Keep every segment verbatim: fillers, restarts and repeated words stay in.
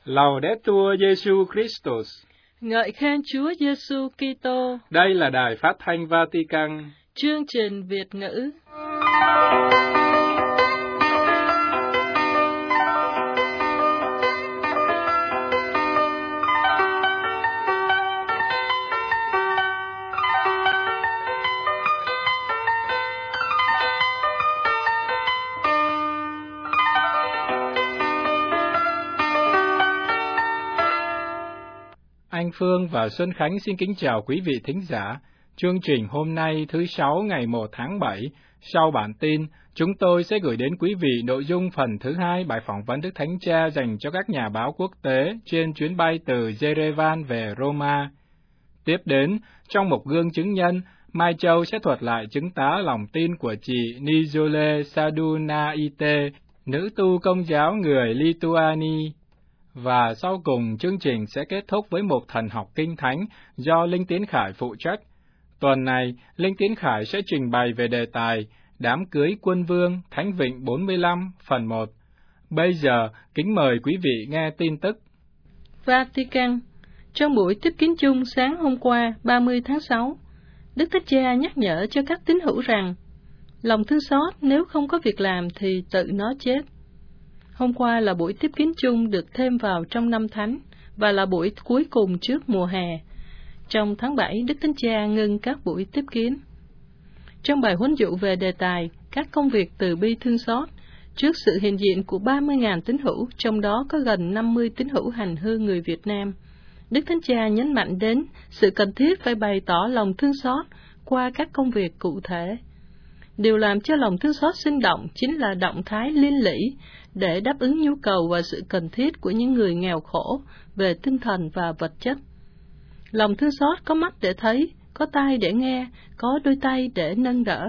Laudetur Jesus Christus. Ngợi khen Chúa Giêsu Kitô. Đây là đài phát thanh Vatican. Chương trình Việt ngữ. Anh Phương và Xuân Khánh xin kính chào quý vị thính giả. Chương trình hôm nay thứ Sáu ngày một tháng bảy, sau bản tin, chúng tôi sẽ gửi đến quý vị nội dung phần thứ hai bài phỏng vấn Đức Thánh Cha dành cho các nhà báo quốc tế trên chuyến bay từ Yerevan về Roma. Tiếp đến, trong một gương chứng nhân, Mai Châu sẽ thuật lại chứng tá lòng tin của chị Nijole Sadunaite, nữ tu công giáo người Lithuania. Và sau cùng, chương trình sẽ kết thúc với một thần học kinh thánh do Linh Tiến Khải phụ trách. Tuần này, Linh Tiến Khải sẽ trình bày về đề tài Đám cưới quân vương Thánh Vịnh bốn mươi lăm, phần một. Bây giờ, kính mời quý vị nghe tin tức. Vatican. Trong buổi tiếp kiến chung sáng hôm qua, ba mươi tháng sáu, Đức Thánh Cha nhắc nhở cho các tín hữu rằng, lòng thương xót nếu không có việc làm thì tự nó chết. Hôm qua là buổi tiếp kiến chung được thêm vào trong năm thánh và là buổi cuối cùng trước mùa hè. Trong tháng bảy, Đức Thánh Cha ngưng các buổi tiếp kiến. Trong bài huấn dụ về đề tài các công việc từ bi thương xót, trước sự hiện diện của ba mươi nghìn tín hữu, trong đó có gần năm mươi tín hữu hành hương người Việt Nam, Đức Thánh Cha nhấn mạnh đến sự cần thiết phải bày tỏ lòng thương xót qua các công việc cụ thể. Điều làm cho lòng thương xót sinh động chính là động thái liên lỉ để đáp ứng nhu cầu và sự cần thiết của những người nghèo khổ về tinh thần và vật chất. Lòng thương xót có mắt để thấy, có tai để nghe, có đôi tay để nâng đỡ.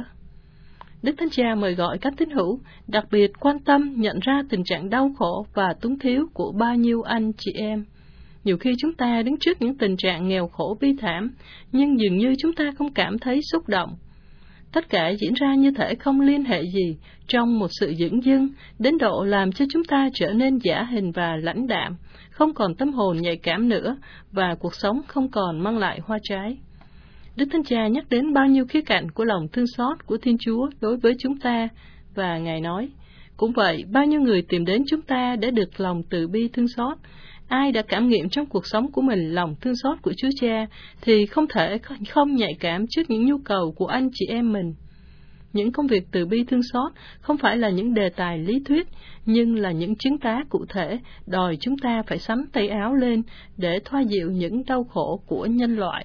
Đức Thánh Cha mời gọi các tín hữu đặc biệt quan tâm nhận ra tình trạng đau khổ và túng thiếu của bao nhiêu anh chị em. Nhiều khi chúng ta đứng trước những tình trạng nghèo khổ bi thảm, nhưng dường như chúng ta không cảm thấy xúc động. Tất cả diễn ra như thể không liên hệ gì trong một sự dửng dưng, đến độ làm cho chúng ta trở nên giả hình và lãnh đạm, không còn tâm hồn nhạy cảm nữa, và cuộc sống không còn mang lại hoa trái. Đức Thánh Cha nhắc đến bao nhiêu khía cạnh của lòng thương xót của Thiên Chúa đối với chúng ta, và Ngài nói, cũng vậy, bao nhiêu người tìm đến chúng ta để được lòng từ bi thương xót. Ai đã cảm nghiệm trong cuộc sống của mình lòng thương xót của Chúa Cha thì không thể không nhạy cảm trước những nhu cầu của anh chị em mình. Những công việc từ bi thương xót không phải là những đề tài lý thuyết, nhưng là những chứng tá cụ thể đòi chúng ta phải sắn tay áo lên để thoa dịu những đau khổ của nhân loại.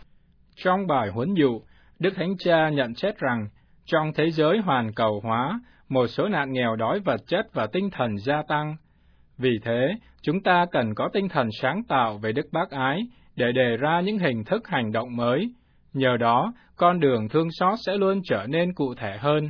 Trong bài huấn dụ, Đức Thánh Cha nhận xét rằng, trong thế giới hoàn cầu hóa, một số nạn nghèo đói vật chất và tinh thần gia tăng. Vì thế, chúng ta cần có tinh thần sáng tạo về đức bác ái để đề ra những hình thức hành động mới. Nhờ đó, con đường thương xót sẽ luôn trở nên cụ thể hơn.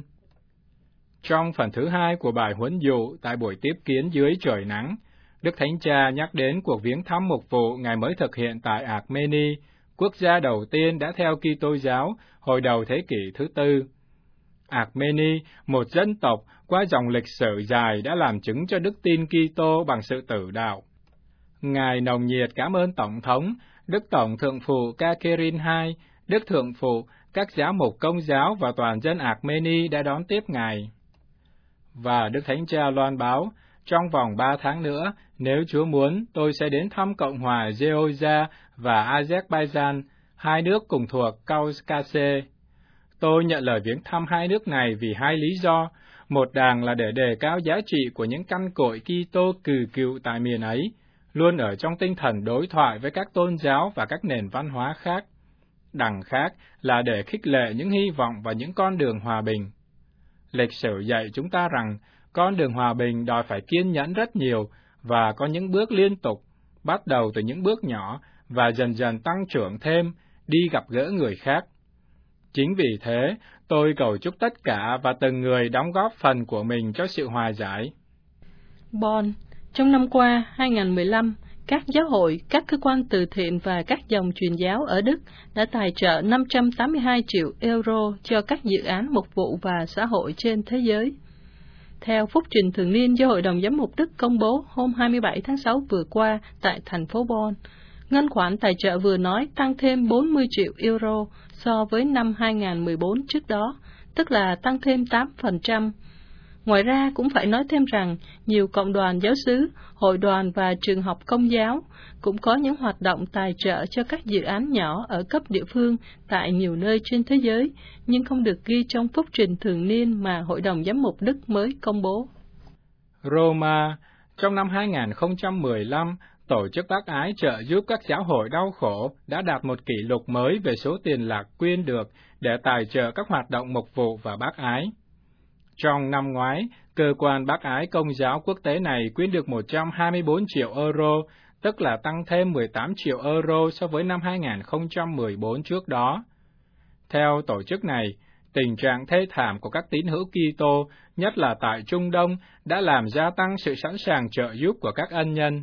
Trong phần thứ hai của bài huấn dụ tại buổi tiếp kiến dưới trời nắng, Đức Thánh Cha nhắc đến cuộc viếng thăm mục vụ Ngài mới thực hiện tại Armenia, quốc gia đầu tiên đã theo Kitô giáo hồi đầu thế kỷ thứ tư. Armenia, một dân tộc qua dòng lịch sử dài đã làm chứng cho đức tin Kitô bằng sự tử đạo. Ngài nồng nhiệt cảm ơn Tổng thống, Đức Tổng Thượng phụ Catherine đệ nhị, Đức Thượng phụ, các giám mục Công giáo và toàn dân Armenia đã đón tiếp Ngài. Và Đức Thánh Cha loan báo, trong vòng ba tháng nữa, nếu Chúa muốn, tôi sẽ đến thăm Cộng hòa Georgia và Azerbaijan, hai nước cùng thuộc Caucasus. Tôi nhận lời viếng thăm hai nước này vì hai lý do. Một đàng là để đề cao giá trị của những căn cội Kitô cừ cựu tại miền ấy, luôn ở trong tinh thần đối thoại với các tôn giáo và các nền văn hóa khác. Đằng khác là để khích lệ những hy vọng và những con đường hòa bình. Lịch sử dạy chúng ta rằng, con đường hòa bình đòi phải kiên nhẫn rất nhiều và có những bước liên tục, bắt đầu từ những bước nhỏ và dần dần tăng trưởng thêm, đi gặp gỡ người khác. Chính vì thế, tôi cầu chúc tất cả và từng người đóng góp phần của mình cho sự hòa giải. Bonn, trong năm qua, hai không một lăm, các giáo hội, các cơ quan từ thiện và các dòng truyền giáo ở Đức đã tài trợ năm trăm tám mươi hai triệu euro cho các dự án mục vụ và xã hội trên thế giới. theo phúc trình thường niên do Hội đồng Giám mục Đức công bố hôm hai mươi bảy tháng sáu vừa qua tại thành phố Bonn, ngân khoản tài trợ vừa nói tăng thêm bốn mươi triệu euro so với năm hai nghìn không trăm mười bốn trước đó, tức là tăng thêm tám phần trăm. Ngoài ra cũng phải nói thêm rằng nhiều cộng đoàn giáo xứ, hội đoàn và trường học công giáo cũng có những hoạt động tài trợ cho các dự án nhỏ ở cấp địa phương tại nhiều nơi trên thế giới, nhưng không được ghi trong phúc trình thường niên mà Hội đồng Giám mục Đức mới công bố. Roma, trong năm hai nghìn không trăm mười lăm, Tổ chức Bác Ái trợ giúp các giáo hội đau khổ đã đạt một kỷ lục mới về số tiền lạc quyên được để tài trợ các hoạt động mục vụ và bác ái. Trong năm ngoái, cơ quan bác ái công giáo quốc tế này quyên được một trăm hai mươi bốn triệu euro, tức là tăng thêm mười tám triệu euro so với năm hai nghìn không trăm mười bốn trước đó. Theo tổ chức này, tình trạng thê thảm của các tín hữu Kitô, nhất là tại Trung Đông, đã làm gia tăng sự sẵn sàng trợ giúp của các ân nhân.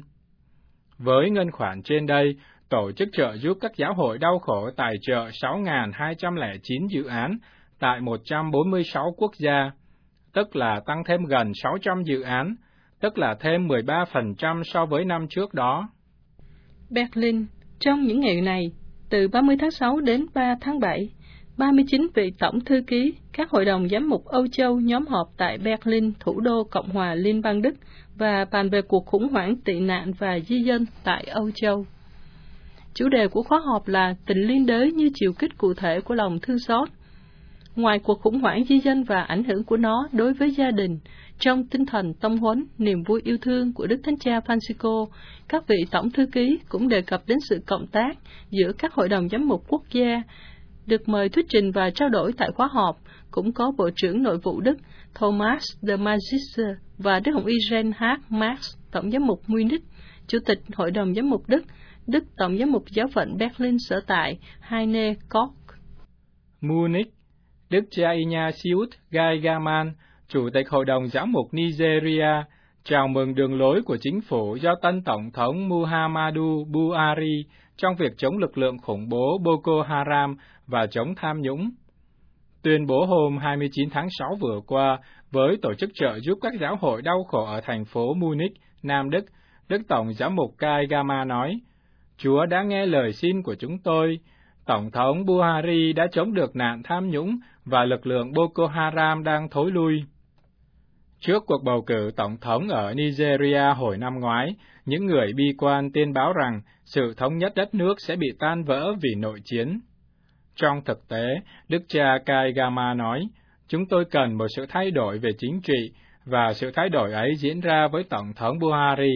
Với ngân khoản trên đây, tổ chức trợ giúp các giáo hội đau khổ tài trợ sáu nghìn hai trăm lẻ chín dự án tại một trăm bốn mươi sáu quốc gia, tức là tăng thêm gần sáu trăm dự án, tức là thêm mười ba phần trăm so với năm trước đó. Berlin, trong những ngày này, từ ba mươi tháng sáu đến ba tháng bảy, ba mươi chín vị tổng thư ký các hội đồng giám mục Âu Châu nhóm họp tại Berlin, thủ đô Cộng hòa Liên bang Đức, và bàn về cuộc khủng hoảng tị nạn và di dân tại Âu Châu. Chủ đề của khóa họp là tình liên đới như chiều kích cụ thể của lòng thương xót. Ngoài cuộc khủng hoảng di dân và ảnh hưởng của nó đối với gia đình, trong tinh thần tông huấn, niềm vui yêu thương của Đức Thánh Cha Francisco, các vị tổng thư ký cũng đề cập đến sự cộng tác giữa các hội đồng giám mục quốc gia. Được mời thuyết trình và trao đổi tại khóa họp cũng có Bộ trưởng Nội vụ Đức Thomas de Maizière và Đức Hồng Y Reinhard Marx, Tổng giám mục Munich, Chủ tịch Hội đồng Giám mục Đức, Đức Tổng giám mục Giáo phận Berlin sở tại Heine Koch. Munich, Đức cha Ignatius Gaigaman, Chủ tịch Hội đồng Giám mục Nigeria, chào mừng đường lối của chính phủ do tân Tổng thống Muhammadu Buhari trong việc chống lực lượng khủng bố Boko Haram và chống tham nhũng. Tuyên bố hôm hai mươi chín tháng sáu vừa qua với tổ chức trợ giúp các giáo hội đau khổ ở thành phố Munich, Nam Đức, Đức Tổng giám mục Kai Gama nói, Chúa đã nghe lời xin của chúng tôi. Tổng thống Buhari đã chống được nạn tham nhũng và lực lượng Boko Haram đang thối lui. Trước cuộc bầu cử tổng thống ở Nigeria hồi năm ngoái, những người bi quan tiên báo rằng sự thống nhất đất nước sẽ bị tan vỡ vì nội chiến. Trong thực tế, Đức cha Kai Gama nói, chúng tôi cần một sự thay đổi về chính trị, và sự thay đổi ấy diễn ra với Tổng thống Buhari.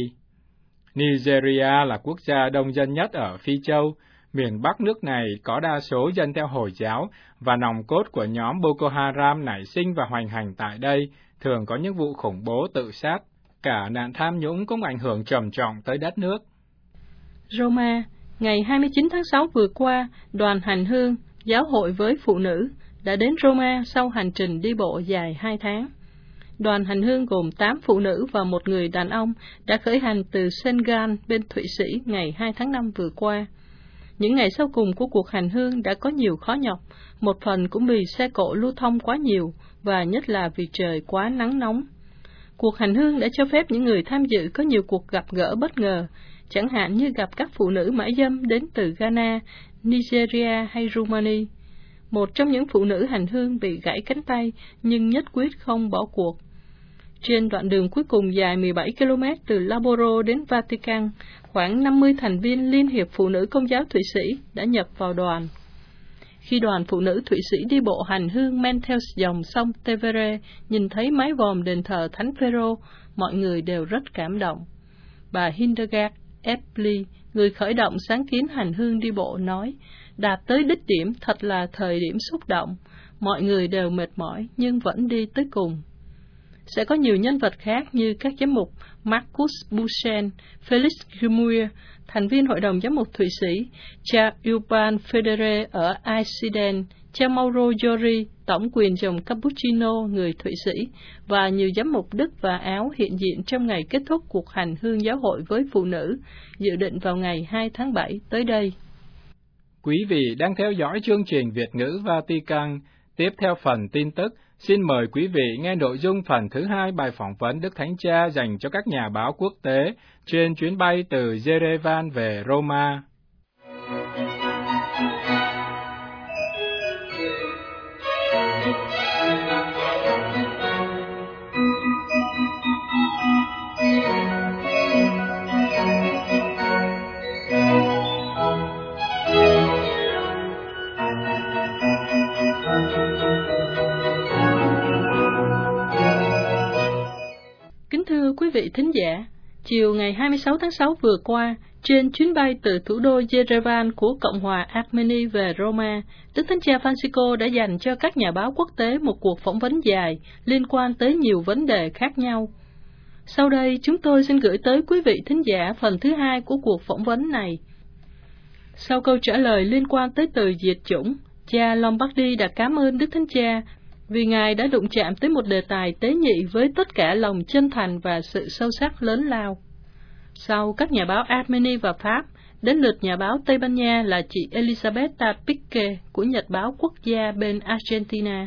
Nigeria là quốc gia đông dân nhất ở Phi Châu. Miền Bắc nước này có đa số dân theo Hồi giáo, và nòng cốt của nhóm Boko Haram nảy sinh và hoành hành tại đây, thường có những vụ khủng bố tự sát. Cả nạn tham nhũng cũng ảnh hưởng trầm trọng tới đất nước. Roma, ngày hai mươi chín tháng sáu vừa qua, đoàn hành hương, giáo hội với phụ nữ, đã đến Roma sau hành trình đi bộ dài hai tháng. Đoàn hành hương gồm tám phụ nữ và một người đàn ông đã khởi hành từ Sengal bên Thụy Sĩ ngày hai tháng năm vừa qua. Những ngày sau cùng của cuộc hành hương đã có nhiều khó nhọc, một phần cũng vì xe cộ lưu thông quá nhiều, và nhất là vì trời quá nắng nóng. Cuộc hành hương đã cho phép những người tham dự có nhiều cuộc gặp gỡ bất ngờ, chẳng hạn như gặp các phụ nữ mại dâm đến từ Ghana, Nigeria hay Rumani. Một trong những phụ nữ hành hương bị gãy cánh tay, nhưng nhất quyết không bỏ cuộc. Trên đoạn đường cuối cùng dài mười bảy ki lô mét từ Laboro đến Vatican, khoảng năm mươi thành viên Liên hiệp Phụ nữ Công giáo Thụy Sĩ đã nhập vào đoàn. Khi đoàn phụ nữ Thụy Sĩ đi bộ hành hương men theo dòng sông Tevere, nhìn thấy mái vòm đền thờ Thánh Phêrô, mọi người đều rất cảm động. Bà Hildegard Eppli, người khởi động sáng kiến hành hương đi bộ, nói, đạt tới đích điểm thật là thời điểm xúc động, mọi người đều mệt mỏi nhưng vẫn đi tới cùng. Sẽ có nhiều nhân vật khác như các giám mục Marcus Buchen, Felix Gumuir, thành viên Hội đồng Giám mục Thụy Sĩ, cha Urban Federe ở Iceland, cha Mauro Giori, tổng quyền dòng Cappuccino người Thụy Sĩ, và nhiều giám mục Đức và Áo hiện diện trong ngày kết thúc cuộc hành hương giáo hội với phụ nữ, dự định vào ngày hai tháng bảy tới đây. Quý vị đang theo dõi chương trình Việt ngữ Vatican. Tiếp theo phần tin tức, Xin mời quý vị nghe nội dung phần thứ hai bài phỏng vấn Đức Thánh Cha dành cho các nhà báo quốc tế trên chuyến bay từ Yerevan về Roma. Thưa quý vị thính giả, chiều ngày hai mươi sáu tháng sáu vừa qua, trên chuyến bay từ thủ đô Yerevan của Cộng hòa Armenia về Roma, Đức Thánh Cha Francisco đã dành cho các nhà báo quốc tế một cuộc phỏng vấn dài liên quan tới nhiều vấn đề khác nhau. Sau đây, chúng tôi xin gửi tới quý vị thính giả phần thứ hai của cuộc phỏng vấn này. Sau câu trả lời liên quan tới từ diệt chủng, cha Lombardi đã cảm ơn Đức Thánh Cha vì Ngài đã đụng chạm tới một đề tài tế nhị với tất cả lòng chân thành và sự sâu sắc lớn lao. Sau các nhà báo Armenia và Pháp, đến lượt nhà báo Tây Ban Nha là chị Elisabetta Pique của Nhật báo Quốc gia bên Argentina.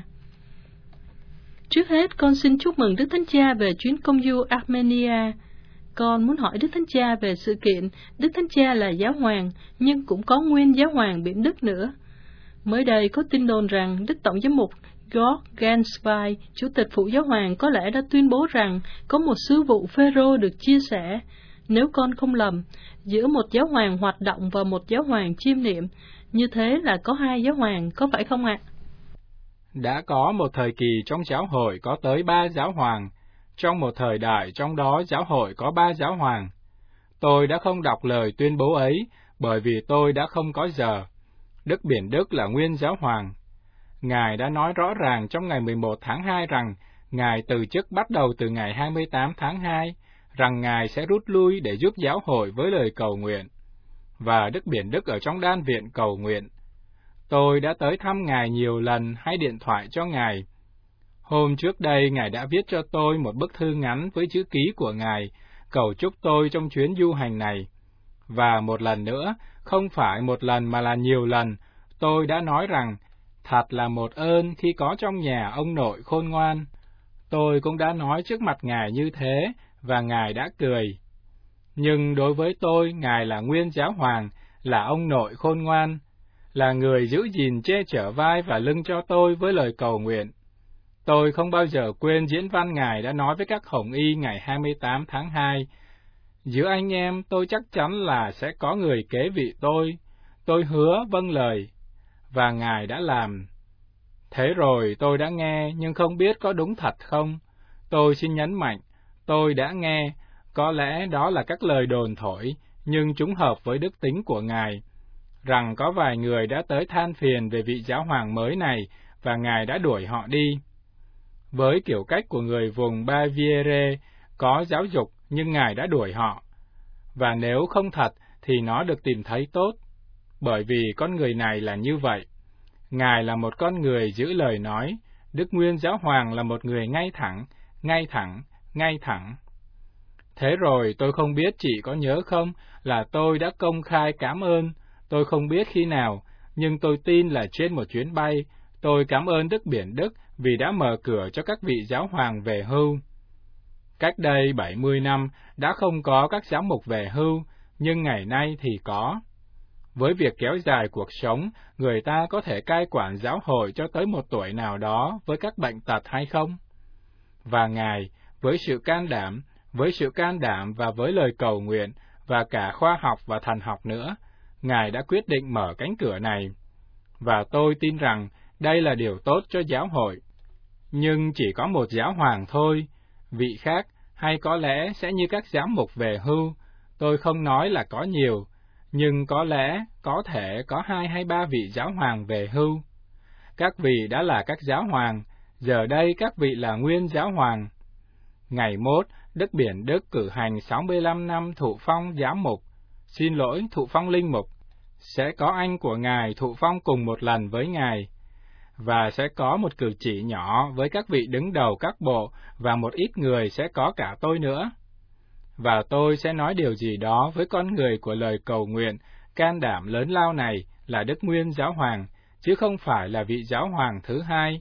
Trước hết, con xin chúc mừng Đức Thánh Cha về chuyến công du Armenia. Con muốn hỏi Đức Thánh Cha về sự kiện Đức Thánh Cha là giáo hoàng, nhưng cũng có nguyên giáo hoàng Biển Đức nữa. Mới đây có tin đồn rằng Đức Tổng giám mục Georg Ganswein, Chủ tịch Phụ Giáo hoàng, có lẽ đã tuyên bố rằng có một sứ vụ Phêrô được chia sẻ, nếu con không lầm, giữa một giáo hoàng hoạt động và một giáo hoàng chiêm niệm. Như thế là có hai giáo hoàng, có phải không ạ? Đã có một thời kỳ trong giáo hội có tới ba giáo hoàng, trong một thời đại trong đó giáo hội có ba giáo hoàng. Tôi đã không đọc lời tuyên bố ấy, bởi vì tôi đã không có giờ. Đức Biển Đức là nguyên giáo hoàng. Ngài đã nói rõ ràng trong ngày mười một tháng hai rằng Ngài từ chức bắt đầu từ ngày hai mươi tám tháng hai, rằng Ngài sẽ rút lui để giúp giáo hội với lời cầu nguyện. Và Đức Biển Đức ở trong đan viện cầu nguyện. Tôi đã tới thăm Ngài nhiều lần hay điện thoại cho Ngài. Hôm trước đây, Ngài đã viết cho tôi một bức thư ngắn với chữ ký của Ngài, cầu chúc tôi trong chuyến du hành này. Và một lần nữa, không phải một lần mà là nhiều lần, tôi đã nói rằng, thật là một ơn khi có trong nhà ông nội khôn ngoan. Tôi cũng đã nói trước mặt Ngài như thế, và Ngài đã cười. Nhưng đối với tôi, Ngài là nguyên giáo hoàng, là ông nội khôn ngoan, là người giữ gìn che chở vai và lưng cho tôi với lời cầu nguyện. Tôi không bao giờ quên diễn văn Ngài đã nói với các hồng y ngày hai mươi tám tháng hai. Giữa anh em, tôi chắc chắn là sẽ có người kế vị tôi. Tôi hứa vâng lời. Và Ngài đã làm. Thế rồi tôi đã nghe, nhưng không biết có đúng thật không. Tôi xin nhấn mạnh, tôi đã nghe, có lẽ đó là các lời đồn thổi, nhưng chúng hợp với đức tính của Ngài, rằng có vài người đã tới than phiền về vị giáo hoàng mới này, và Ngài đã đuổi họ đi. Với kiểu cách của người vùng Baviera, có giáo dục, nhưng Ngài đã đuổi họ. Và nếu không thật, thì nó được tìm thấy tốt, bởi vì con người này là như vậy. Ngài là một con người giữ lời nói, Đức Nguyên Giáo Hoàng là một người ngay thẳng, ngay thẳng, ngay thẳng. Thế rồi tôi không biết chị có nhớ không, là tôi đã công khai cảm ơn, tôi không biết khi nào, nhưng tôi tin là trên một chuyến bay, tôi cảm ơn Đức Biển Đức vì đã mở cửa cho các vị giáo hoàng về hưu. Cách đây bảy mươi năm, đã không có các giám mục về hưu, nhưng ngày nay thì có. Với việc kéo dài cuộc sống, người ta có thể cai quản giáo hội cho tới một tuổi nào đó với các bệnh tật hay không? Và Ngài, với sự can đảm, với sự can đảm và với lời cầu nguyện, và cả khoa học và thần học nữa, Ngài đã quyết định mở cánh cửa này. Và tôi tin rằng đây là điều tốt cho giáo hội. Nhưng chỉ có một giáo hoàng thôi, vị khác, hay có lẽ sẽ như các giám mục về hưu, tôi không nói là có nhiều, nhưng có lẽ, có thể có hai hay ba vị giáo hoàng về hưu. Các vị đã là các giáo hoàng, giờ đây các vị là nguyên giáo hoàng. Ngày mốt, Đức Biển Đức cử hành sáu mươi lăm năm thụ phong giám mục, xin lỗi thụ phong linh mục, sẽ có anh của Ngài thụ phong cùng một lần với Ngài, và sẽ có một cử chỉ nhỏ với các vị đứng đầu các bộ, và một ít người sẽ có cả tôi nữa. Và tôi sẽ nói điều gì đó với con người của lời cầu nguyện, can đảm lớn lao này là Đức Nguyên Giáo Hoàng, chứ không phải là vị giáo hoàng thứ hai,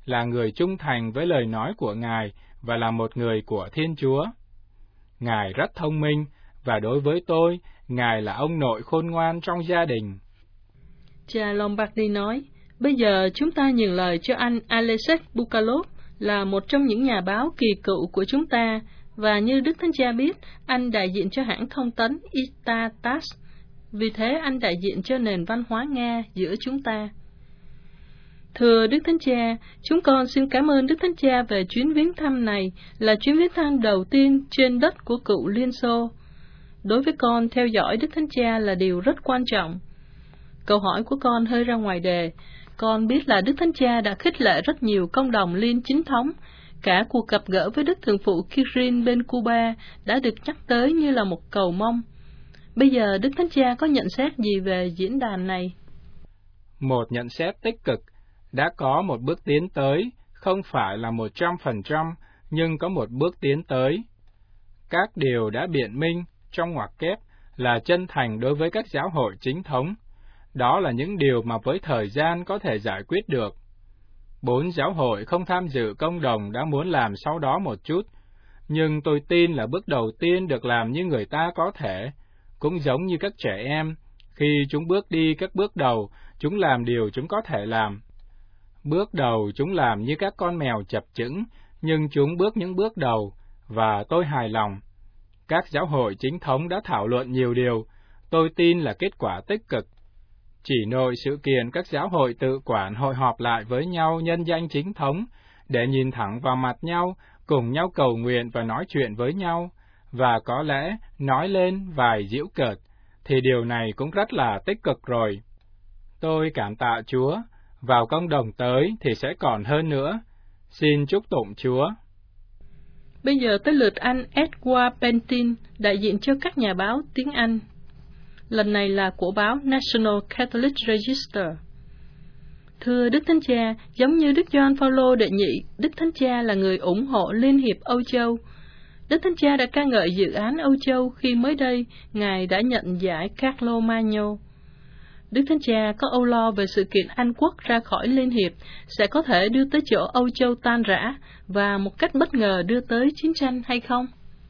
là người trung thành với lời nói của Ngài và là một người của Thiên Chúa. Ngài rất thông minh, và đối với tôi, Ngài là ông nội khôn ngoan trong gia đình. Cha Lombardi nói, bây giờ chúng ta nhường lời cho anh Alexei Bukalov, là một trong những nhà báo kỳ cựu của chúng ta, và như Đức Thánh Cha biết, anh đại diện cho hãng thông tấn Itatas, vì thế anh đại diện cho nền văn hóa Nga giữa chúng ta. Thưa Đức Thánh Cha, chúng con xin cảm ơn Đức Thánh Cha về chuyến viếng thăm này, là chuyến viếng thăm đầu tiên trên đất của cựu Liên Xô. Đối với con, theo dõi Đức Thánh Cha là điều rất quan trọng. Câu hỏi của con hơi ra ngoài đề. Con biết là Đức Thánh Cha đã khích lệ rất nhiều công đồng liên chính thống. Cả cuộc gặp gỡ với Đức Thượng phụ Kirill bên Cuba đã được nhắc tới như là một cầu mong. Bây giờ Đức Thánh Cha có nhận xét gì về diễn đàn này? Một nhận xét tích cực, đã có một bước tiến tới, không phải là một trăm phần trăm, nhưng có một bước tiến tới. Các điều đã biện minh, trong ngoặc kép, là chân thành đối với các giáo hội chính thống. Đó là những điều mà với thời gian có thể giải quyết được. Bốn giáo hội không tham dự công đồng đã muốn làm sau đó một chút, nhưng tôi tin là bước đầu tiên được làm như người ta có thể, cũng giống như các trẻ em, khi chúng bước đi các bước đầu, chúng làm điều chúng có thể làm. Bước đầu chúng làm như các con mèo chập chững, nhưng chúng bước những bước đầu, và tôi hài lòng. Các giáo hội chính thống đã thảo luận nhiều điều, tôi tin là kết quả tích cực. Chỉ nội sự kiện các giáo hội tự quản hội họp lại với nhau nhân danh chính thống, để nhìn thẳng vào mặt nhau, cùng nhau cầu nguyện và nói chuyện với nhau, và có lẽ nói lên vài giễu cợt, thì điều này cũng rất là tích cực rồi. Tôi cảm tạ Chúa, vào công đồng tới thì sẽ còn hơn nữa. Xin chúc tụng Chúa. Bây giờ tới lượt anh Edward Pentin, đại diện cho các nhà báo tiếng Anh. Lần này là của báo National Catholic Register. Thưa Đức Thánh Cha, giống như Đức Gioan Phaolô đệ nhị, Đức Thánh Cha là người ủng hộ Liên hiệp Âu Châu. Đức Thánh Cha đã ca ngợi dự án Âu Châu khi mới đây, Ngài đã nhận giải Carlo Magno. Đức Thánh Cha có âu lo về sự kiện Anh quốc ra khỏi Liên hiệp sẽ có thể đưa tới chỗ Âu Châu tan rã và một cách bất ngờ đưa tới chiến tranh hay không?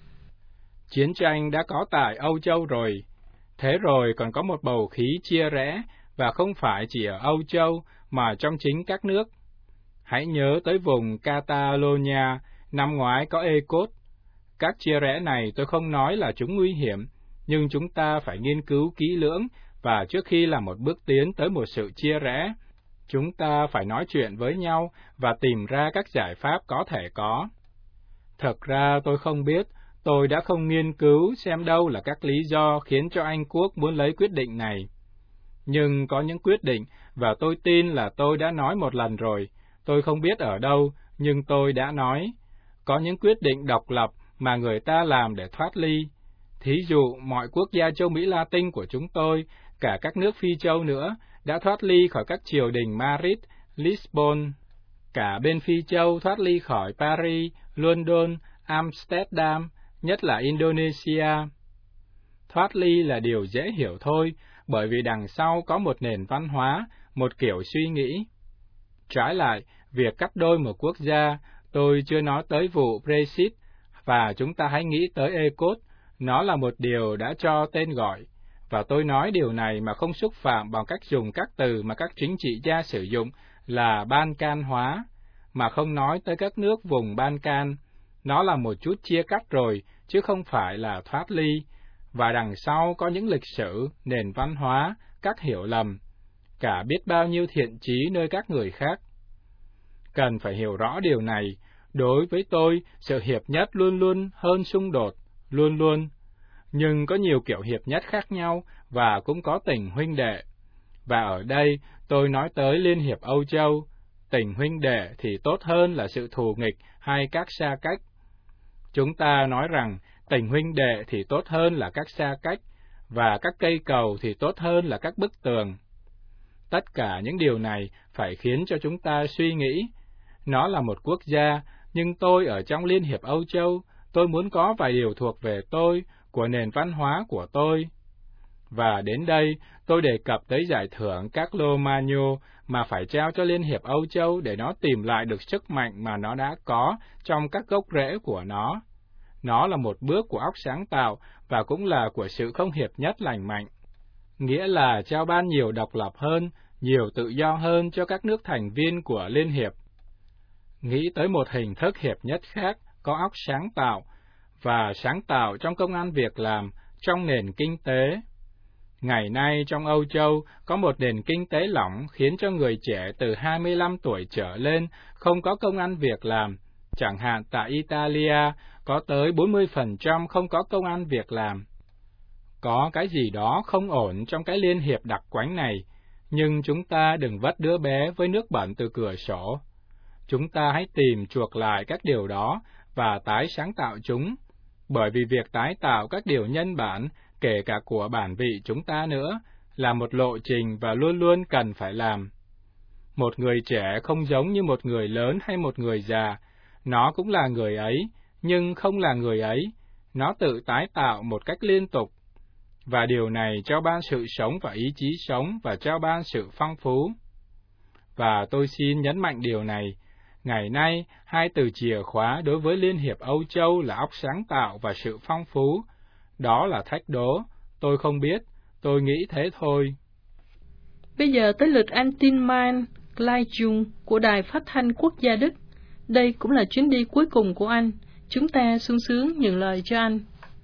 Chiến tranh đã có tại Âu Châu rồi. Thế rồi còn có một bầu khí chia rẽ, và không phải chỉ ở Âu Châu, mà trong chính các nước. Hãy nhớ tới vùng Catalonia, năm ngoái có Ecot. Các chia rẽ này tôi không nói là chúng nguy hiểm, nhưng chúng ta phải nghiên cứu kỹ lưỡng, và trước khi làm một bước tiến tới một sự chia rẽ, chúng ta phải nói chuyện với nhau và tìm ra các giải pháp có thể có. Thật ra tôi không biết, tôi đã không nghiên cứu xem đâu là các lý do khiến cho Anh quốc muốn lấy quyết định này. Nhưng có những quyết định, và tôi tin là tôi đã nói một lần rồi, tôi không biết ở đâu, nhưng tôi đã nói. Có những quyết định độc lập mà người ta làm để thoát ly. Thí dụ, mọi quốc gia châu Mỹ Latin của chúng tôi, cả các nước Phi châu nữa, đã thoát ly khỏi các triều đình Madrid, Lisbon. Cả bên Phi châu thoát ly khỏi Paris, London, Amsterdam, nhất là Indonesia. Thoát ly là điều dễ hiểu thôi, bởi vì đằng sau có một nền văn hóa, một kiểu suy nghĩ. Trái lại, việc cắt đôi một quốc gia, tôi chưa nói tới vụ Brexit, và chúng ta hãy nghĩ tới Ecot, nó là một điều đã cho tên gọi, và tôi nói điều này mà không xúc phạm bằng cách dùng các từ mà các chính trị gia sử dụng là Ban Can hóa, mà không nói tới các nước vùng Ban Can. Nó là một chút chia cắt rồi, chứ không phải là thoát ly, và đằng sau có những lịch sử, nền văn hóa, các hiểu lầm, cả biết bao nhiêu thiện chí nơi các người khác. Cần phải hiểu rõ điều này, đối với tôi, sự hiệp nhất luôn luôn hơn xung đột, luôn luôn. Nhưng có nhiều kiểu hiệp nhất khác nhau, và cũng có tình huynh đệ. Và ở đây, tôi nói tới Liên hiệp Âu Châu, tình huynh đệ thì tốt hơn là sự thù nghịch hay các xa cách. Chúng ta nói rằng tình huynh đệ thì tốt hơn là các xa cách, và các cây cầu thì tốt hơn là các bức tường. Tất cả những điều này phải khiến cho chúng ta suy nghĩ. Nó là một quốc gia, nhưng tôi ở trong Liên hiệp Âu Châu, tôi muốn có vài điều thuộc về tôi, của nền văn hóa của tôi. Và đến đây, tôi đề cập tới giải thưởng Carlo Magno mà phải trao cho Liên hiệp Âu Châu để nó tìm lại được sức mạnh mà nó đã có trong các gốc rễ của nó. Nó là một bước của óc sáng tạo và cũng là của sự không hiệp nhất lành mạnh. Nghĩa là trao ban nhiều độc lập hơn, nhiều tự do hơn cho các nước thành viên của Liên hiệp. Nghĩ tới một hình thức hiệp nhất khác, có óc sáng tạo, và sáng tạo trong công ăn việc làm, trong nền kinh tế. Ngày nay trong Âu Châu có một nền kinh tế lỏng khiến cho người trẻ từ hai mươi lăm tuổi trở lên không có công ăn việc làm. Chẳng hạn tại Italia có tới bốn mươi phần trăm không có công ăn việc làm. Có cái gì đó không ổn trong cái liên hiệp đặc quánh này, nhưng chúng ta đừng vất đứa bé với nước bẩn từ cửa sổ. Chúng ta hãy tìm chuộc lại các điều đó và tái sáng tạo chúng, bởi vì việc tái tạo các điều nhân bản, kể cả của bản vị chúng ta nữa, là một lộ trình và luôn luôn cần phải làm. Một người trẻ không giống như một người lớn hay một người già, nó cũng là người ấy, nhưng không là người ấy, nó tự tái tạo một cách liên tục. Và điều này trao ban sự sống và ý chí sống và trao ban sự phong phú. Và tôi xin nhấn mạnh điều này, ngày nay, hai từ chìa khóa đối với Liên hiệp Âu Châu là óc sáng tạo và sự phong phú. Đó là thách đố, tôi không biết, tôi nghĩ thế thôi. Bây giờ tới lượt anh Tin Man Gleichung của Đài Phát thanh Quốc gia Đức. Đây cũng là chuyến đi cuối cùng của anh. Chúng ta sung sướng nhận lời cho anh.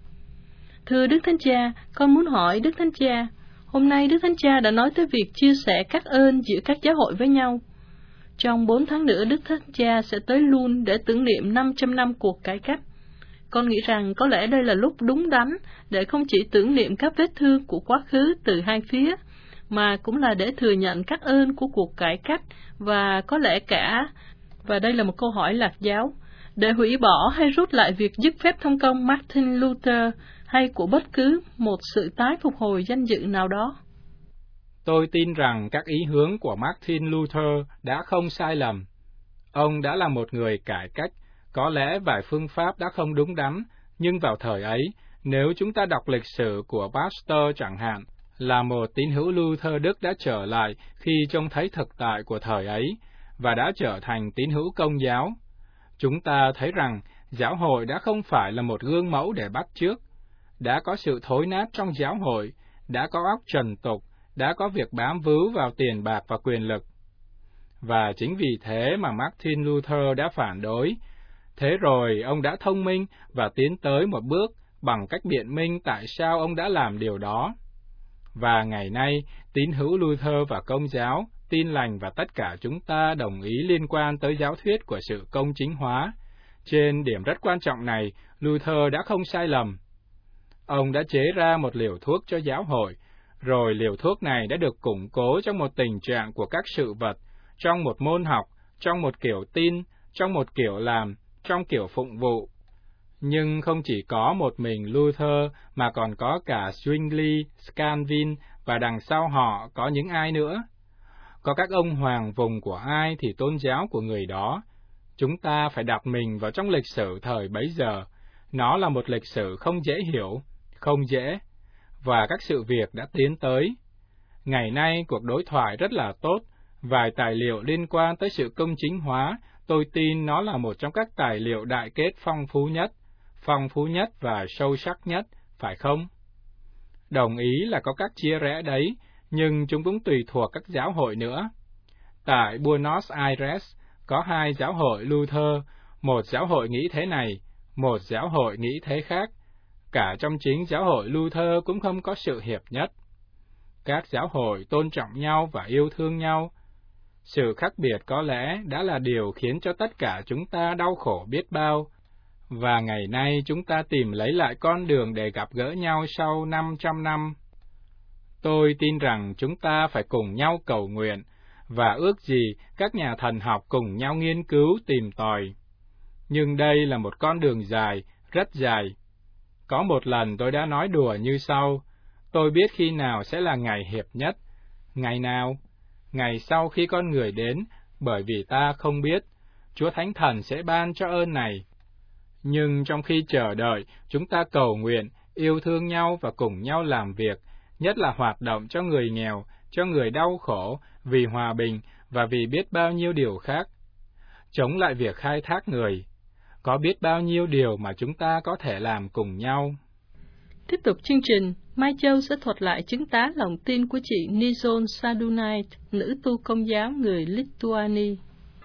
Thưa Đức Thánh Cha, con muốn hỏi Đức Thánh Cha, hôm nay Đức Thánh Cha đã nói tới việc chia sẻ các ơn giữa các giáo hội với nhau. Trong bốn tháng nữa, Đức Thánh Cha sẽ tới Lund để tưởng niệm năm trăm năm cuộc cải cách. Con nghĩ rằng có lẽ đây là lúc đúng đắn để không chỉ tưởng niệm các vết thương của quá khứ từ hai phía, mà cũng là để thừa nhận các ơn của cuộc cải cách, và có lẽ cả, và đây là một câu hỏi lạc giáo, để hủy bỏ hay rút lại việc dứt phép thông công Martin Luther hay của bất cứ một sự tái phục hồi danh dự nào đó. Tôi tin rằng các ý hướng của Martin Luther đã không sai lầm. Ông đã là một người cải cách, có lẽ vài phương pháp đã không đúng đắn, nhưng vào thời ấy, nếu chúng ta đọc lịch sử của Pasteur chẳng hạn, là một tín hữu Luther Đức đã trở lại khi trông thấy thực tại của thời ấy, và đã trở thành tín hữu Công giáo. Chúng ta thấy rằng giáo hội đã không phải là một gương mẫu để bắt chước, đã có sự thối nát trong giáo hội, đã có óc trần tục, đã có việc bám víu vào tiền bạc và quyền lực. Và chính vì thế mà Martin Luther đã phản đối. Thế rồi ông đã thông minh và tiến tới một bước bằng cách biện minh tại sao ông đã làm điều đó. Và ngày nay, tín hữu Luther và Công giáo, Tin lành và tất cả chúng ta đồng ý liên quan tới giáo thuyết của sự công chính hóa. Trên điểm rất quan trọng này, Luther đã không sai lầm. Ông đã chế ra một liều thuốc cho giáo hội, rồi liều thuốc này đã được củng cố trong một tình trạng của các sự vật, trong một môn học, trong một kiểu tin, trong một kiểu làm, trong kiểu phụng vụ. Nhưng không chỉ có một mình Luther, mà còn có cả Zwingli, Calvin, và đằng sau họ có những ai nữa? Có các ông hoàng vùng của ai thì tôn giáo của người đó. Chúng ta phải đặt mình vào trong lịch sử thời bấy giờ. Nó là một lịch sử không dễ hiểu, không dễ, và các sự việc đã tiến tới. Ngày nay, cuộc đối thoại rất là tốt. Vài tài liệu liên quan tới sự công chính hóa, tôi tin nó là một trong các tài liệu đại kết phong phú nhất, phong phú nhất và sâu sắc nhất, phải không? Đồng ý là có các chia rẽ đấy, nhưng chúng cũng tùy thuộc các giáo hội nữa. Tại Buenos Aires, có hai giáo hội Luther, một giáo hội nghĩ thế này, một giáo hội nghĩ thế khác. Cả trong chính giáo hội Luther cũng không có sự hiệp nhất. Các giáo hội tôn trọng nhau và yêu thương nhau. Sự khác biệt có lẽ đã là điều khiến cho tất cả chúng ta đau khổ biết bao, và ngày nay chúng ta tìm lấy lại con đường để gặp gỡ nhau sau năm trăm năm. Tôi tin rằng chúng ta phải cùng nhau cầu nguyện, và ước gì các nhà thần học cùng nhau nghiên cứu tìm tòi. Nhưng đây là một con đường dài, rất dài. Có một lần tôi đã nói đùa như sau, tôi biết khi nào sẽ là ngày hiệp nhất. Ngày nào? Ngày sau khi con người đến, bởi vì ta không biết, Chúa Thánh Thần sẽ ban cho ơn này. Nhưng trong khi chờ đợi, chúng ta cầu nguyện, yêu thương nhau và cùng nhau làm việc, nhất là hoạt động cho người nghèo, cho người đau khổ, vì hòa bình và vì biết bao nhiêu điều khác. Chống lại việc khai thác người. Có biết bao nhiêu điều mà chúng ta có thể làm cùng nhau. Tiếp tục chương trình, Mai Châu sẽ thuật lại chứng tá lòng tin của chị Nizon Sadunait, nữ tu công giáo người Lithuania.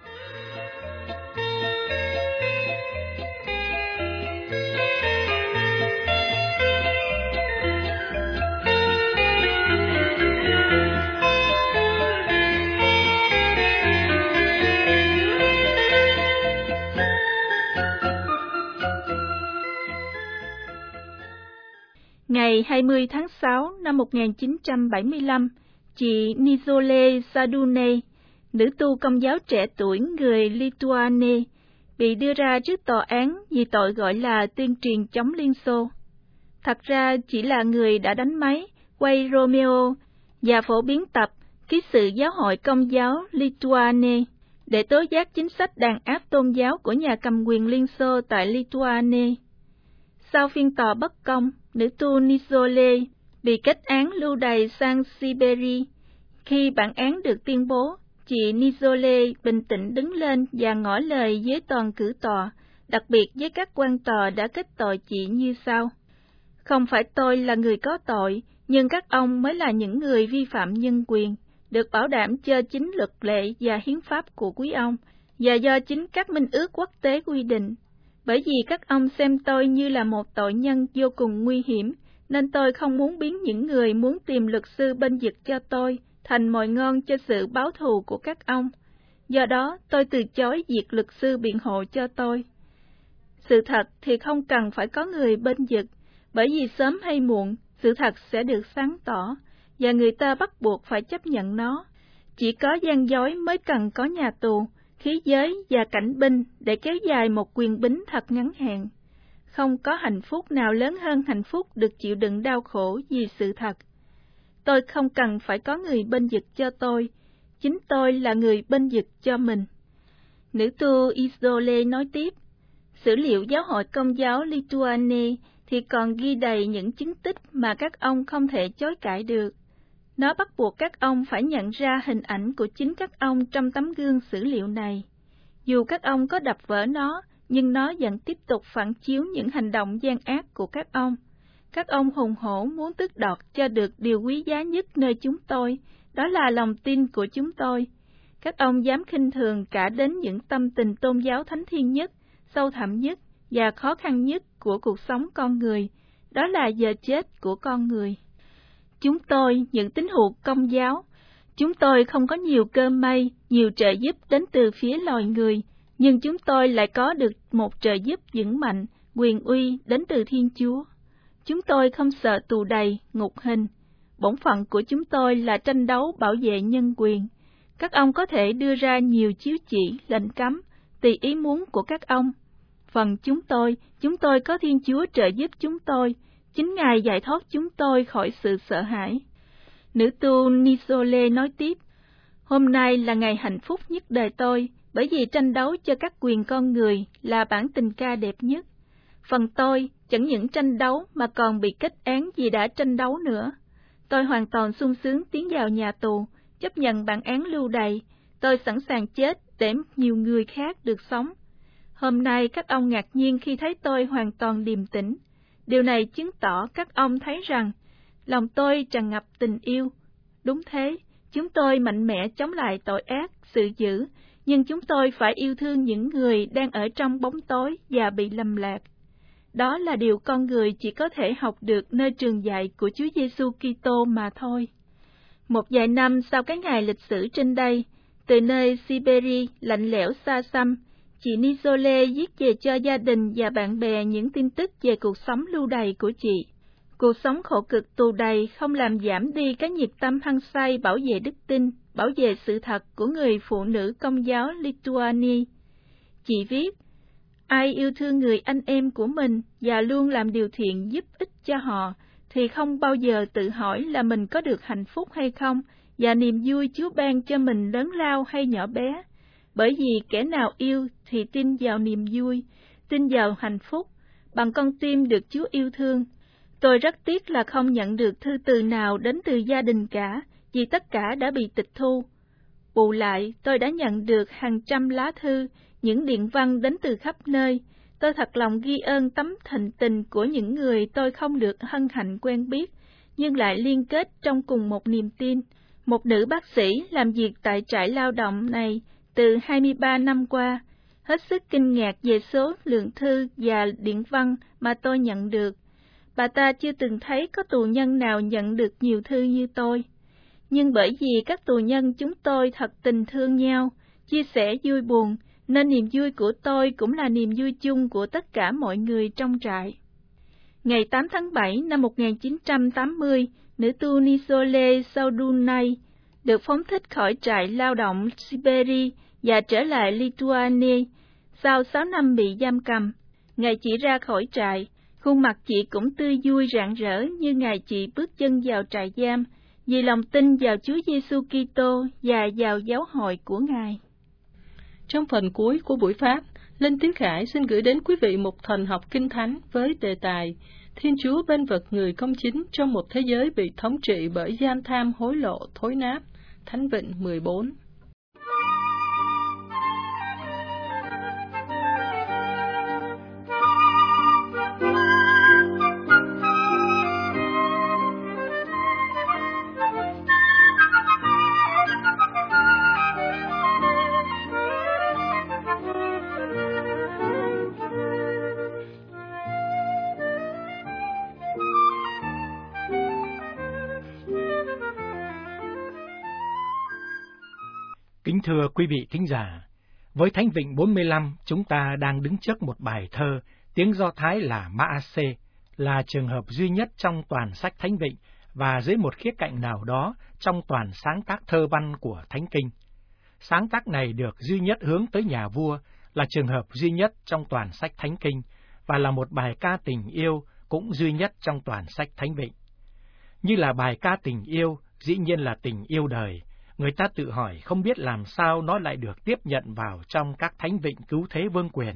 Ngày hai mươi tháng sáu năm một nghìn chín trăm bảy mươi lăm, chị Nizole Sadune, nữ tu công giáo trẻ tuổi người Lithuania, bị đưa ra trước tòa án vì tội gọi là tuyên truyền chống Liên Xô. Thật ra chỉ là người đã đánh máy, quay Romeo và phổ biến tập ký sự giáo hội công giáo Lithuania để tố giác chính sách đàn áp tôn giáo của nhà cầm quyền Liên Xô tại Lithuania. Sau phiên tòa bất công, nữ tu Nizole bị kết án lưu đày sang Siberia. Khi bản án được tuyên bố, chị Nizole bình tĩnh đứng lên và ngỏ lời với toàn cử tòa, đặc biệt với các quan tòa đã kết tội chị như sau. Không phải tôi là người có tội, nhưng các ông mới là những người vi phạm nhân quyền, được bảo đảm cho chính luật lệ và hiến pháp của quý ông, và do chính các minh ước quốc tế quy định. Bởi vì các ông xem tôi như là một tội nhân vô cùng nguy hiểm, nên tôi không muốn biến những người muốn tìm luật sư bên vực cho tôi thành mồi ngon cho sự báo thù của các ông. Do đó, tôi từ chối việc luật sư biện hộ cho tôi. Sự thật thì không cần phải có người bên vực, bởi vì sớm hay muộn, sự thật sẽ được sáng tỏ, và người ta bắt buộc phải chấp nhận nó. Chỉ có gian dối mới cần có nhà tù, khí giới và cảnh binh để kéo dài một quyền bính thật ngắn hạn. Không có hạnh phúc nào lớn hơn hạnh phúc được chịu đựng đau khổ vì sự thật. Tôi không cần phải có người bên vực cho tôi, chính tôi là người bên vực cho mình. Nữ tu Isole nói tiếp, sử liệu giáo hội công giáo Lithuania thì còn ghi đầy những chứng tích mà các ông không thể chối cãi được. Nó bắt buộc các ông phải nhận ra hình ảnh của chính các ông trong tấm gương sử liệu này. Dù các ông có đập vỡ nó, nhưng nó vẫn tiếp tục phản chiếu những hành động gian ác của các ông. Các ông hùng hổ muốn tước đoạt cho được điều quý giá nhất nơi chúng tôi, đó là lòng tin của chúng tôi. Các ông dám khinh thường cả đến những tâm tình tôn giáo thánh thiêng nhất, sâu thẳm nhất và khó khăn nhất của cuộc sống con người, đó là giờ chết của con người. Chúng tôi, những tín hữu công giáo, chúng tôi không có nhiều cơ may, nhiều trợ giúp đến từ phía loài người, nhưng chúng tôi lại có được một trợ giúp vững mạnh, quyền uy đến từ Thiên Chúa. Chúng tôi không sợ tù đầy, ngục hình. Bổn phận của chúng tôi là tranh đấu bảo vệ nhân quyền. Các ông có thể đưa ra nhiều chiếu chỉ, lệnh cấm, tùy ý muốn của các ông. Phần chúng tôi, chúng tôi có Thiên Chúa trợ giúp chúng tôi, chính Ngài giải thoát chúng tôi khỏi sự sợ hãi. Nữ tu Nizole nói tiếp, hôm nay là ngày hạnh phúc nhất đời tôi, bởi vì tranh đấu cho các quyền con người là bản tình ca đẹp nhất. Phần tôi, chẳng những tranh đấu mà còn bị kết án vì đã tranh đấu nữa. Tôi hoàn toàn sung sướng tiến vào nhà tù, chấp nhận bản án lưu đày. Tôi sẵn sàng chết để nhiều người khác được sống. Hôm nay các ông ngạc nhiên khi thấy tôi hoàn toàn điềm tĩnh. Điều này chứng tỏ các ông thấy rằng lòng tôi tràn ngập tình yêu. Đúng thế, chúng tôi mạnh mẽ chống lại tội ác, sự dữ, nhưng chúng tôi phải yêu thương những người đang ở trong bóng tối và bị lầm lạc. Đó là điều con người chỉ có thể học được nơi trường dạy của Chúa Giêsu Kitô mà thôi. Một vài năm sau cái ngày lịch sử trên đây, từ nơi Siberia lạnh lẽo xa xăm, chị Nizole viết về cho gia đình và bạn bè những tin tức về cuộc sống lưu đày của chị. Cuộc sống khổ cực tù đầy không làm giảm đi cái nhiệt tâm hăng say bảo vệ đức tin, bảo vệ sự thật của người phụ nữ công giáo Lithuania. Chị viết, ai yêu thương người anh em của mình và luôn làm điều thiện giúp ích cho họ, thì không bao giờ tự hỏi là mình có được hạnh phúc hay không, và niềm vui Chúa ban cho mình lớn lao hay nhỏ bé. Bởi vì kẻ nào yêu thì tin vào niềm vui, tin vào hạnh phúc, bằng con tim được Chúa yêu thương. Tôi rất tiếc là không nhận được thư từ nào đến từ gia đình cả, vì tất cả đã bị tịch thu. Bù lại, tôi đã nhận được hàng trăm lá thư, những điện văn đến từ khắp nơi. Tôi thật lòng ghi ơn tấm thịnh tình của những người tôi không được hân hạnh quen biết, nhưng lại liên kết trong cùng một niềm tin. Một nữ bác sĩ làm việc tại trại lao động này từ hai mươi ba năm qua, hết sức kinh ngạc về số lượng thư và điện văn mà tôi nhận được. Bà ta chưa từng thấy có tù nhân nào nhận được nhiều thư như tôi. Nhưng bởi vì các tù nhân chúng tôi thật tình thương nhau, chia sẻ vui buồn, nên niềm vui của tôi cũng là niềm vui chung của tất cả mọi người trong trại. Ngày tám tháng bảy năm một nghìn chín trăm tám mươi, nữ tu Nisole Saudunay được phóng thích khỏi trại lao động Siberia và trở lại Lithuania sau sáu năm bị giam cầm. Ngày chị ra khỏi trại, khuôn mặt chị cũng tươi vui rạng rỡ như ngày chị bước chân vào trại giam, vì lòng tin vào Chúa Giêsu Kitô và vào giáo hội của Ngài. Trong phần cuối của buổi pháp, Linh Tiến Khải xin gửi đến quý vị một thần học kinh thánh với đề tài Thiên Chúa bên vực người công chính trong một thế giới bị thống trị bởi gian tham, hối lộ, thối nát. Thánh Vịnh mười bốn. Kính thưa quý vị thính giả, với Thánh Vịnh bốn mươi lăm, chúng ta đang đứng trước một bài thơ, tiếng Do Thái là Mã-a-sê, là trường hợp duy nhất trong toàn sách Thánh Vịnh và dưới một khía cạnh nào đó trong toàn sáng tác thơ văn của Thánh Kinh. Sáng tác này được duy nhất hướng tới nhà vua, là trường hợp duy nhất trong toàn sách Thánh Kinh và là một bài ca tình yêu cũng duy nhất trong toàn sách Thánh Vịnh. Như là bài ca tình yêu, dĩ nhiên là tình yêu đời. Người ta tự hỏi không biết làm sao nó lại được tiếp nhận vào trong các thánh vịnh cứu thế vương quyền.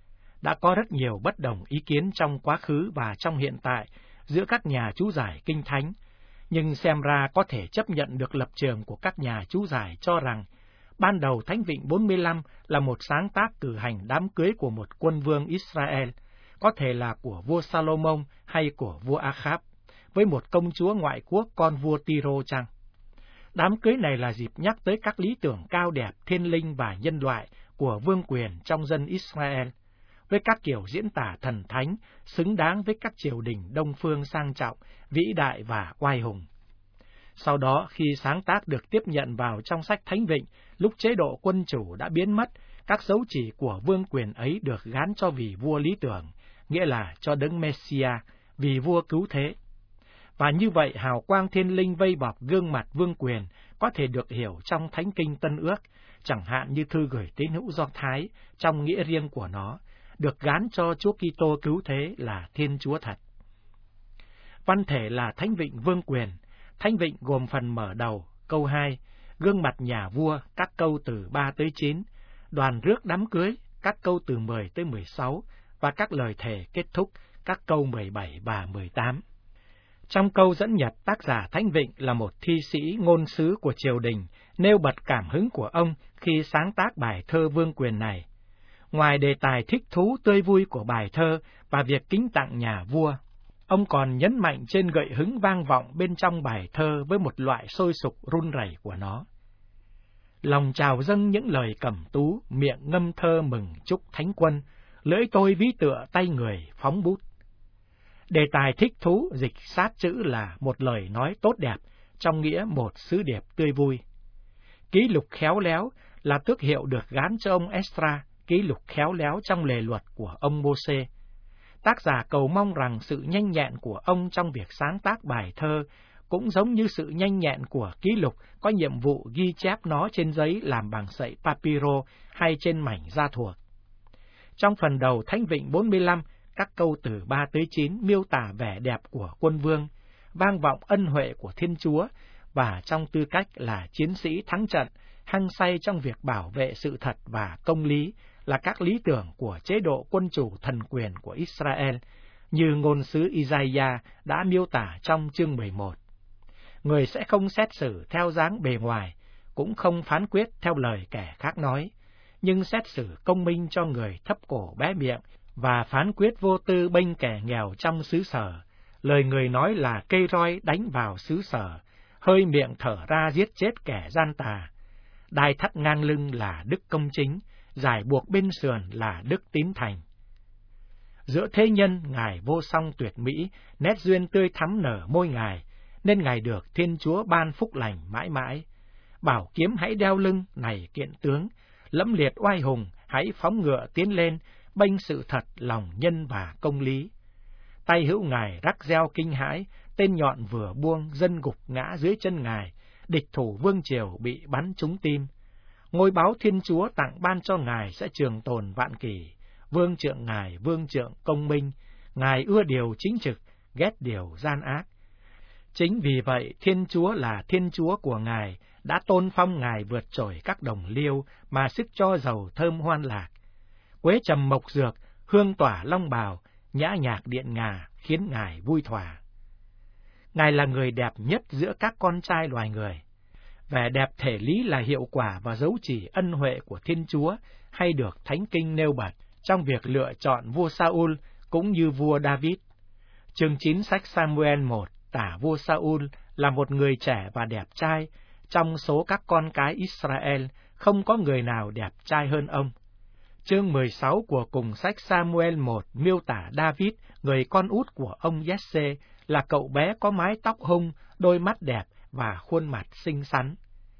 Đã có rất nhiều bất đồng ý kiến trong quá khứ và trong hiện tại giữa các nhà chú giải kinh thánh, nhưng xem ra có thể chấp nhận được lập trường của các nhà chú giải cho rằng ban đầu Thánh Vịnh bốn mươi lăm là một sáng tác cử hành đám cưới của một quân vương Israel, có thể là của vua Salomon hay của vua Akhab, với một công chúa ngoại quốc con vua Tiro chăng? Đám cưới này là dịp nhắc tới các lý tưởng cao đẹp, thiên linh và nhân loại của vương quyền trong dân Israel, với các kiểu diễn tả thần thánh xứng đáng với các triều đình Đông phương sang trọng, vĩ đại và oai hùng. Sau đó, khi sáng tác được tiếp nhận vào trong sách Thánh Vịnh, lúc chế độ quân chủ đã biến mất, các dấu chỉ của vương quyền ấy được gán cho vị vua lý tưởng, nghĩa là cho đấng Messia, vị vua cứu thế. Và như vậy, hào quang thiên linh vây bọc gương mặt vương quyền có thể được hiểu trong Thánh Kinh Tân Ước, chẳng hạn như thư gửi tín hữu Do Thái, trong nghĩa riêng của nó, được gán cho Chúa Kitô cứu thế là Thiên Chúa thật. Văn thể là Thánh Vịnh vương quyền. Thánh Vịnh gồm phần mở đầu, câu hai, gương mặt nhà vua, các câu từ ba tới chín, đoàn rước đám cưới, các câu từ mười tới mười sáu, và các lời thề kết thúc, các câu mười bảy và mười tám. Trong câu dẫn nhật, tác giả Thánh Vịnh là một thi sĩ ngôn sứ của triều đình, nêu bật cảm hứng của ông khi sáng tác bài thơ vương quyền này. Ngoài đề tài thích thú tươi vui của bài thơ và việc kính tặng nhà vua, ông còn nhấn mạnh trên gợi hứng vang vọng bên trong bài thơ với một loại sôi sục run rẩy của nó. Lòng trào dâng những lời cẩm tú, miệng ngâm thơ mừng chúc thánh quân, lưỡi tôi ví tựa tay người phóng bút. Đề tài thích thú dịch sát chữ là một lời nói tốt đẹp, trong nghĩa một sứ điệp tươi vui. Ký lục khéo léo là tước hiệu được gán cho ông Esra, ký lục khéo léo trong lề luật của ông Mô-sê. Tác giả cầu mong rằng sự nhanh nhẹn của ông trong việc sáng tác bài thơ cũng giống như sự nhanh nhẹn của ký lục có nhiệm vụ ghi chép nó trên giấy làm bằng sậy papiro hay trên mảnh da thuộc. Trong phần đầu Thánh Vịnh bốn mươi lăm, các câu từ ba tới chín miêu tả vẻ đẹp của quân vương, vang vọng ân huệ của Thiên Chúa, và trong tư cách là chiến sĩ thắng trận, hăng say trong việc bảo vệ sự thật và công lý, là các lý tưởng của chế độ quân chủ thần quyền của Israel, như ngôn sứ Isaiah đã miêu tả trong chương mười một. người sẽ không xét xử theo dáng bề ngoài, cũng không phán quyết theo lời kẻ khác nói, nhưng xét xử công minh cho người thấp cổ bé miệng và phán quyết vô tư bênh kẻ nghèo trong xứ sở. Lời người nói là cây roi đánh vào xứ sở, hơi miệng thở ra giết chết kẻ gian tà. Đai thắt ngang lưng là đức công chính, giải buộc bên sườn là đức tín thành. Giữa thế nhân Ngài vô song tuyệt mỹ, nét duyên tươi thắm nở môi Ngài, nên Ngài được Thiên Chúa ban phúc lành mãi mãi. Bảo kiếm hãy đeo lưng này kiện tướng, lẫm liệt oai hùng hãy phóng ngựa tiến lên, bênh sự thật lòng nhân và công lý. Tay hữu Ngài rắc reo kinh hãi, tên nhọn vừa buông dân gục ngã dưới chân Ngài, địch thủ vương triều bị bắn trúng tim. Ngôi báu Thiên Chúa tặng ban cho Ngài sẽ trường tồn vạn kỷ, vương trượng Ngài vương trượng công minh, Ngài ưa điều chính trực, ghét điều gian ác. Chính vì vậy Thiên Chúa là Thiên Chúa của Ngài, đã tôn phong Ngài vượt trội các đồng liêu, mà sức cho dầu thơm hoan lạc. Quế trầm mộc dược, hương tỏa long bào, nhã nhạc điện ngà, khiến Ngài vui thỏa. Ngài là người đẹp nhất giữa các con trai loài người. Vẻ đẹp thể lý là hiệu quả và dấu chỉ ân huệ của Thiên Chúa, hay được Thánh Kinh nêu bật trong việc lựa chọn vua Saul cũng như vua David. Chương chín sách Samuel một tả vua Saul là một người trẻ và đẹp trai, trong số các con cái Israel không có người nào đẹp trai hơn ông. Chương mười sáu của cùng sách Samuel một miêu tả David, người con út của ông Giê-xê, là cậu bé có mái tóc hung, đôi mắt đẹp và khuôn mặt xinh xắn.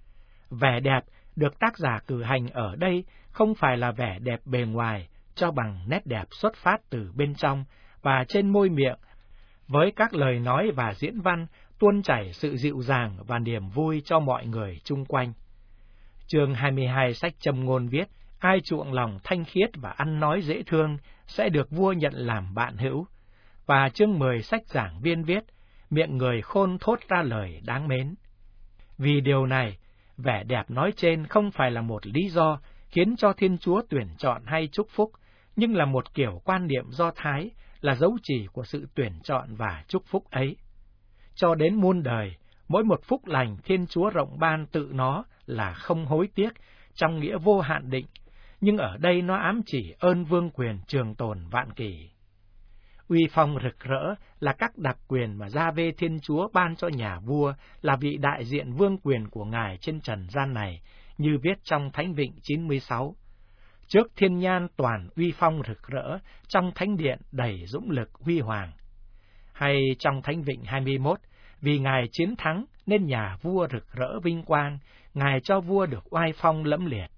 Vẻ đẹp được tác giả cử hành ở đây không phải là vẻ đẹp bề ngoài, cho bằng nét đẹp xuất phát từ bên trong và trên môi miệng, với các lời nói và diễn văn tuôn chảy sự dịu dàng và niềm vui cho mọi người chung quanh. Chương hai mươi hai sách Châm ngôn viết, ai chuộng lòng thanh khiết và ăn nói dễ thương sẽ được vua nhận làm bạn hữu. Và chương mười sách Giảng viên viết, miệng người khôn thốt ra lời đáng mến. Vì điều này, vẻ đẹp nói trên không phải là một lý do khiến cho Thiên Chúa tuyển chọn hay chúc phúc, nhưng là một kiểu quan niệm Do Thái, là dấu chỉ của sự tuyển chọn và chúc phúc ấy. Cho đến muôn đời, mỗi một phúc lành Thiên Chúa rộng ban tự nó là không hối tiếc, trong nghĩa vô hạn định, nhưng ở đây nó ám chỉ ơn vương quyền trường tồn vạn kỷ. Uy phong rực rỡ là các đặc quyền mà Gia-vê Thiên Chúa ban cho nhà vua, là vị đại diện vương quyền của Ngài trên trần gian này, như viết trong Thánh Vịnh chín mươi sáu. Trước thiên nhan toàn uy phong rực rỡ, trong thánh điện đầy dũng lực huy hoàng. Hay trong Thánh Vịnh hai mươi mốt, vì Ngài chiến thắng nên nhà vua rực rỡ vinh quang, Ngài cho vua được oai phong lẫm liệt.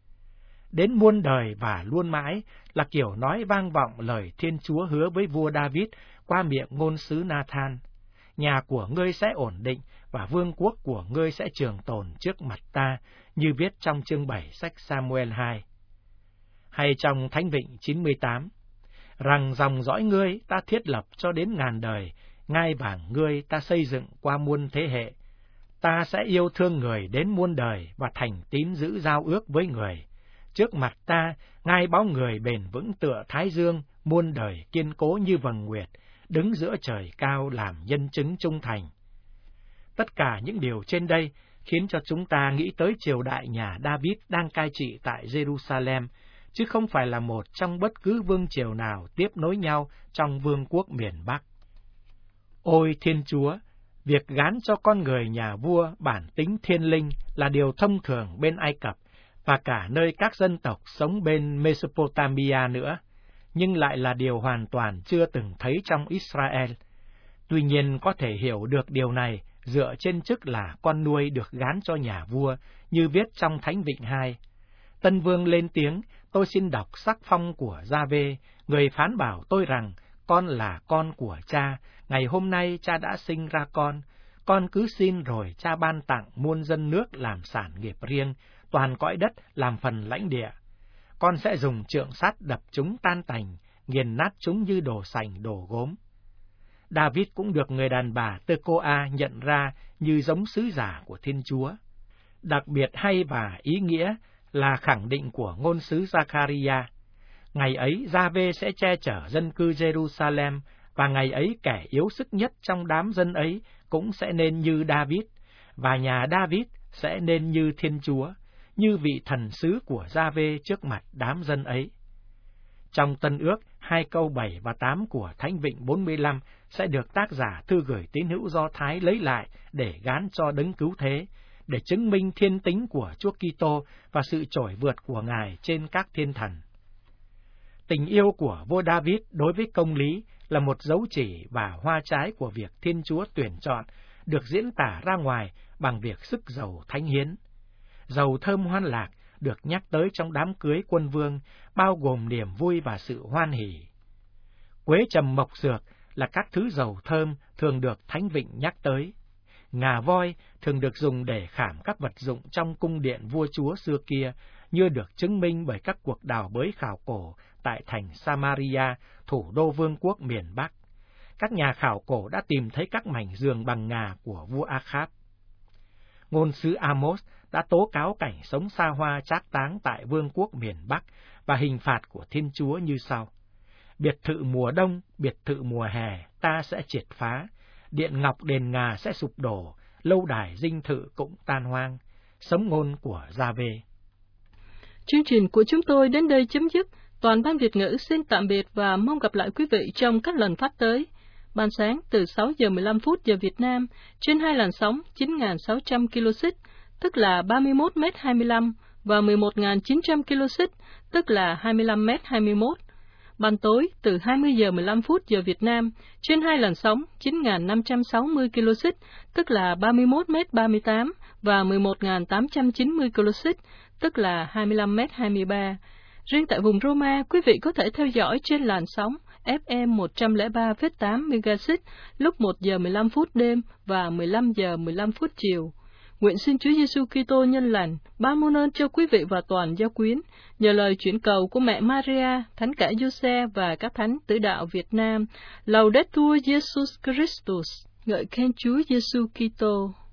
Đến muôn đời và luôn mãi là kiểu nói vang vọng lời Thiên Chúa hứa với vua David qua miệng ngôn sứ Nathan. Nhà của ngươi sẽ ổn định và vương quốc của ngươi sẽ trường tồn trước mặt ta, như viết trong chương bảy sách Samuel hai. Hay trong Thánh Vịnh chín mươi tám, rằng dòng dõi ngươi ta thiết lập cho đến ngàn đời, ngai vàng ngươi ta xây dựng qua muôn thế hệ. Ta sẽ yêu thương người đến muôn đời và thành tín giữ giao ước với người. Trước mặt ta, ngai báu người bền vững tựa thái dương, muôn đời kiên cố như vầng nguyệt, đứng giữa trời cao làm nhân chứng trung thành. Tất cả những điều trên đây khiến cho chúng ta nghĩ tới triều đại nhà David đang cai trị tại Jerusalem, chứ không phải là một trong bất cứ vương triều nào tiếp nối nhau trong vương quốc miền Bắc. Ôi Thiên Chúa! Việc gán cho con người nhà vua bản tính thiên linh là điều thông thường bên Ai Cập và cả nơi các dân tộc sống bên Mesopotamia nữa, nhưng lại là điều hoàn toàn chưa từng thấy trong Israel. Tuy nhiên có thể hiểu được điều này dựa trên chức là con nuôi được gán cho nhà vua, như viết trong Thánh Vịnh hai. Tân vương lên tiếng, tôi xin đọc sắc phong của Gia-vê, người phán bảo tôi rằng, con là con của cha, ngày hôm nay cha đã sinh ra con, con cứ xin rồi cha ban tặng muôn dân nước làm sản nghiệp riêng, toàn cõi đất làm phần lãnh địa. Con sẽ dùng trượng sắt đập chúng tan tành, nghiền nát chúng như đồ sành đồ gốm. David cũng được người đàn bà Tê-cô-a nhận ra như giống sứ giả của Thiên Chúa. Đặc biệt hay và ý nghĩa là khẳng định của ngôn sứ Gia-ca-ri-a. Ngày ấy Gia-vê sẽ che chở dân cư Jerusalem và ngày ấy kẻ yếu sức nhất trong đám dân ấy cũng sẽ nên như David, và nhà David sẽ nên như Thiên Chúa, như vị thần sứ của Gia-vê trước mặt đám dân ấy. Trong Tân Ước, hai câu bảy và tám của Thánh Vịnh bốn mươi lăm sẽ được tác giả thư gửi tín hữu Do Thái lấy lại để gán cho Đấng Cứu Thế, để chứng minh thiên tính của Chúa Kitô và sự trỗi vượt của Ngài trên các thiên thần. Tình yêu của vua David đối với công lý là một dấu chỉ và hoa trái của việc Thiên Chúa tuyển chọn, được diễn tả ra ngoài bằng việc sức dầu thánh hiến. Dầu thơm hoan lạc được nhắc tới trong đám cưới quân vương, bao gồm niềm vui và sự hoan hỉ. Quế trầm mộc dược là các thứ dầu thơm thường được Thánh Vịnh nhắc tới. Ngà voi thường được dùng để khảm các vật dụng trong cung điện vua chúa xưa kia, như được chứng minh bởi các cuộc đào bới khảo cổ tại thành Samaria, thủ đô vương quốc miền Bắc. Các nhà khảo cổ đã tìm thấy các mảnh giường bằng ngà của vua Akhab. Ngôn sứ Amos đã tố cáo cảnh sống xa hoa trác táng tại vương quốc miền Bắc và hình phạt của Thiên Chúa như sau: biệt thự mùa đông, biệt thự mùa hè ta sẽ triệt phá, điện ngọc đền ngà sẽ sụp đổ, lâu đài dinh thự cũng tan hoang. Sấm ngôn của Gia-vê. Chương trình của chúng tôi đến đây chấm dứt. Toàn ban Việt ngữ xin tạm biệt và mong gặp lại quý vị trong các lần phát tới. Ban sáng từ sáu giờ mười lăm phút giờ Việt Nam trên hai làn sóng chín nghìn sáu trăm ki lô xích, tức là ba mươi mốt mét hai mươi lăm, và mười một nghìn chín trăm ki lô xích, tức là hai mươi lăm mét hai mươi mốt. Ban tối từ hai mươi giờ mười lăm phút giờ Việt Nam trên hai làn sóng chín nghìn năm trăm sáu mươi ki lô xích, tức là ba mươi mốt mét ba mươi tám, và mười một nghìn tám trăm chín mươi ki lô xích, tức là hai mươi lăm mét hai mươi ba. Riêng tại vùng Roma, quý vị có thể theo dõi trên làn sóng ép em một trăm lẻ ba phẩy tám MHz lúc một giờ mười lăm phút đêm và mười lăm giờ mười lăm phút chiều. Nguyện xin Chúa Giêsu Kitô nhân lành ban muôn ơn cho quý vị và toàn giáo quyến, nhờ lời chuyển cầu của mẹ Maria, Thánh cả Giuse và các thánh tử đạo Việt Nam. Laudetur Jesus Christus, ngợi khen Chúa Giêsu Kitô.